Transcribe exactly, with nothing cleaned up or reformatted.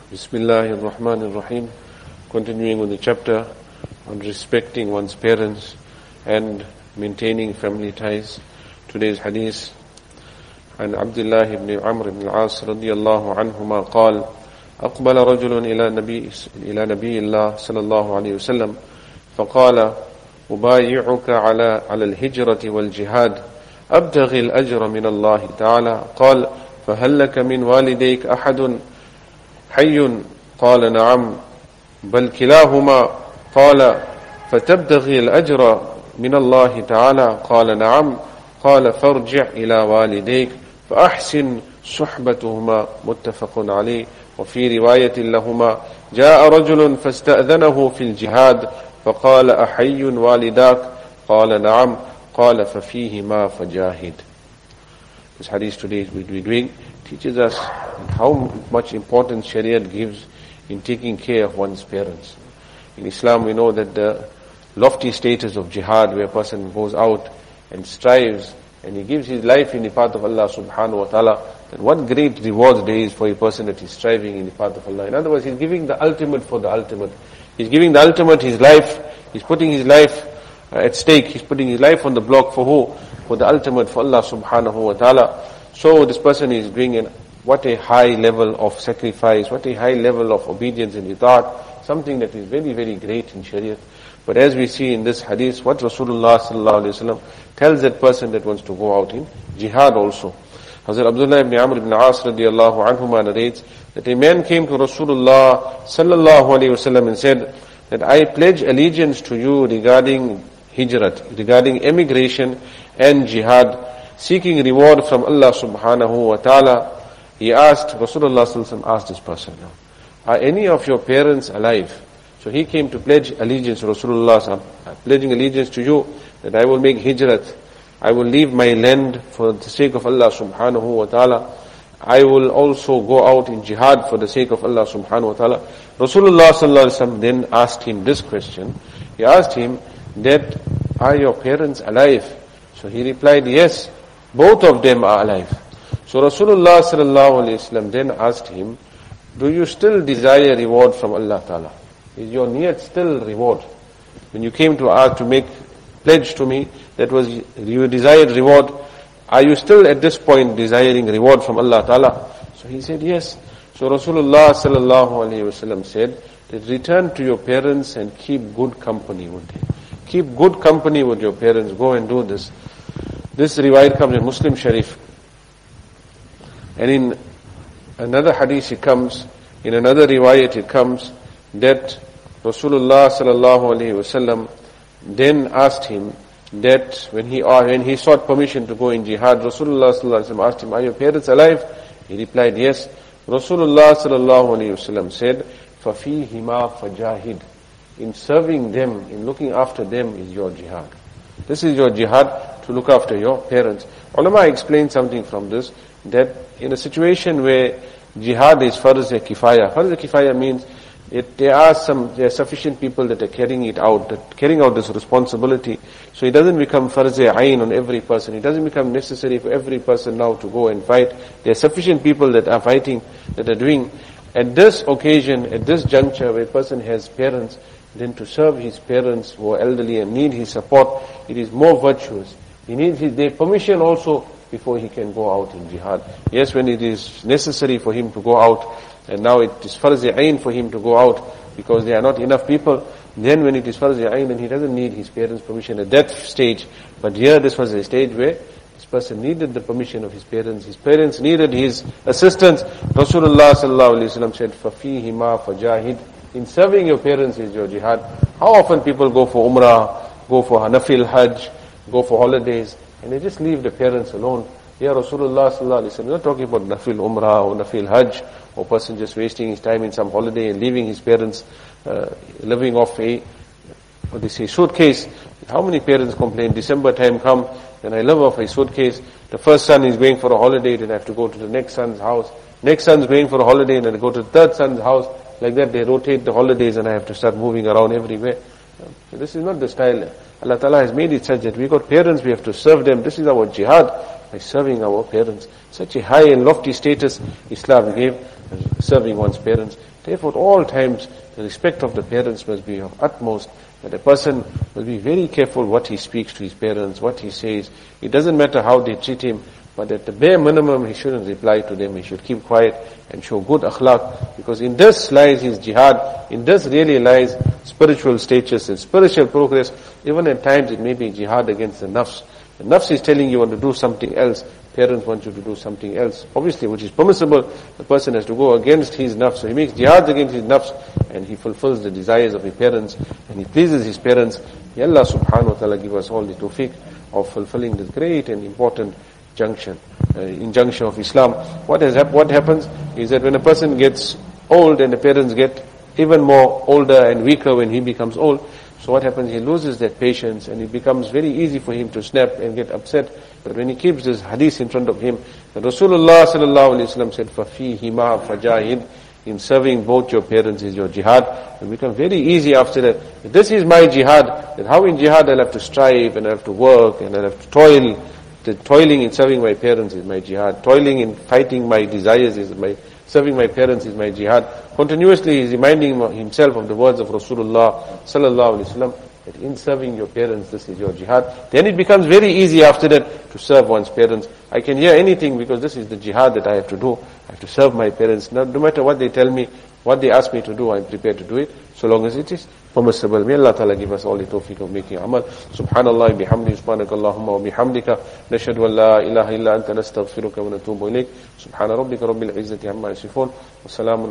Bismillahir Rahmanir Rahim. Continuing with the chapter on respecting one's parents and maintaining family ties. Today's hadith عن عبد الله بن عمرو بن العاص رضي الله عنهما قال أقبل رجل إلى نبي إلى نبي الله صلى الله عليه وسلم فقال أبايعك على على الهجرة والجهاد أبتغي الأجر من الله تعالى قال فهل لك من والديك أحد حي قال نعم بل كلاهما قال فتبتغي الأجر من الله تعالى قال نعم قال فارجع إلى والديك فأحسن صحبتهما متفق عليه وفي رواية لهما جاء رجل فاستأذنه في الجهاد فقال أحي والداك قال نعم قال ففيهما فجاهد. This hadith today we'll be doing teaches us how much importance Sharia gives in taking care of one's parents. In Islam we know that the lofty status of jihad, where a person goes out and strives and he gives his life in the path of Allah subhanahu wa ta'ala, then what great reward there is for a person that is striving in the path of Allah. In other words, he's giving the ultimate for the ultimate. He's giving the ultimate, his life. He's putting his life uh, at stake. He's putting his life on the block for who? For the ultimate, for Allah subhanahu wa ta'ala. So this person is doing an, what a high level of sacrifice, what a high level of obedience and itaat, something that is very, very great in Shariah. But as we see in this hadith, what Rasulullah sallallahu alaihi wasallam tells that person that wants to go out in jihad also. Hazrat Abdullah ibn Amr ibn As radiallahu anhuma narrates that a man came to Rasulullah sallallahu alaihi wasallam and said that I pledge allegiance to you regarding hijrat, regarding emigration and jihad, seeking reward from Allah subhanahu wa ta'ala. He asked, Rasulullah sallallahu alaihi wasallam asked this person, are any of your parents alive? So he came to pledge allegiance to Rasulullah, pledging allegiance to you that I will make hijrat. I will leave my land for the sake of Allah subhanahu wa ta'ala. I will also go out in jihad for the sake of Allah subhanahu wa ta'ala. Rasulullah sallallahu alaihi wasallam then asked him this question. He asked him that, are your parents alive? So he replied, yes, both of them are alive. So Rasulullah sallallahu alaihi wasallam then asked him, do you still desire reward from Allah ta'ala? Is your niyat still reward? When you came to ask to make pledge to me, that was you desired reward. Are you still at this point desiring reward from Allah Ta'ala? So he said yes. So Rasulullah sallallahu alaihi wasallam said that return to your parents and keep good company with them. Keep good company with your parents. Go and do this. This riwayat comes in Muslim Sharif. And in another hadith it comes, in another riwayat it comes that Rasulullah sallallahu alaihi wasallam then asked him that when he uh, when he sought permission to go in jihad, Rasulullah sallallahu alaihi wasallam asked him, are your parents alive? He replied, yes. Rasulullah sallallahu alaihi wasallam said, فَفِيهِمَا فَجَاهِدْ. In serving them, in looking after them is your jihad. This is your jihad, to look after your parents. Ulama explained something from this, that in a situation where jihad is farz kifaya, farz kifaya means It, there are some, there are sufficient people that are carrying it out, that carrying out this responsibility. So it doesn't become farz ayn on every person. It doesn't become necessary for every person now to go and fight. There are sufficient people that are fighting, that are doing. At this occasion, at this juncture where a person has parents, then to serve his parents who are elderly and need his support, it is more virtuous. He needs his, their permission also before he can go out in jihad. Yes, when it is necessary for him to go out, and now it is farz ayn for him to go out because there are not enough people, then when it is farz ayn, then he doesn't need his parents' permission at that stage. But here this was a stage where this person needed the permission of his parents. His parents needed his assistance. Rasulullah sallallahu alaihi wasallam said, فَفِيهِمَا فَجَاهِدْ. In serving your parents is your jihad. How often people go for umrah, go for nafil hajj, go for holidays, and they just leave the parents alone. Here Rasulullah sallallahu alaihi wasallam, not talking about nafil umrah or nafil hajj, or person just wasting his time in some holiday and leaving his parents, uh, living off a, what they say, suitcase. How many parents complain, December time come, then I live off a suitcase. The first son is going for a holiday, then I have to go to the next son's house. Next son's going for a holiday, and then I go to the third son's house. Like that, they rotate the holidays, and I have to start moving around everywhere. So this is not the style. Allah Ta'ala has made it such that we got parents, we have to serve them. This is our jihad, by serving our parents. Such a high and lofty status Islam gave. serving one's parents. Therefore, at all times, the respect of the parents must be of utmost, that a person will be very careful what he speaks to his parents, what he says. It doesn't matter how they treat him, but at the bare minimum, he shouldn't reply to them. He should keep quiet and show good akhlaq, because in this lies his jihad. In this really lies spiritual status and spiritual progress. Even at times, it may be jihad against the nafs. The nafs is telling you want to do something else. Parents want you to do something else. Obviously, which is permissible, the person has to go against his nafs. So he makes jihad against his nafs, and he fulfills the desires of his parents, and he pleases his parents. May Allah subhanahu wa ta'ala give us all the tawfiq of fulfilling this great and important junction, uh, injunction of Islam. What has hap- what happens is that when a person gets old and the parents get even more older and weaker when he becomes old, so what happens, he loses that patience, and it becomes very easy for him to snap and get upset. But when he keeps this hadith in front of him, that Rasulullah sallallahu alaihi wasallam said, فَفِيهِمَا فَجَاهِدْ, in serving both your parents is your jihad. It becomes very easy after that. This is my jihad. That how in jihad I'll have to strive, and I'll have to work, and I'll have to toil. The toiling in serving my parents is my jihad. Toiling in fighting my desires is my, serving my parents is my jihad. Continuously he's reminding himself of the words of Rasulullah sallallahu alaihi wasallam, that in serving your parents, this is your jihad. Then it becomes very easy after that to serve one's parents. I can hear anything because this is the jihad that I have to do. I have to serve my parents. No, no matter what they tell me, what they ask me to do, I'm prepared to do it, so long as it is permissible. May Allah Ta'ala give us all the tawfiq of making amal. Subhanallah, bihamdi, subhanakallahumma wa bihamdika, nashhadu an la ilaha illa anta nastaghfiruka wa natubu ilayk. Subhana rabbika rabbil izzati amma yasifun, wa salamun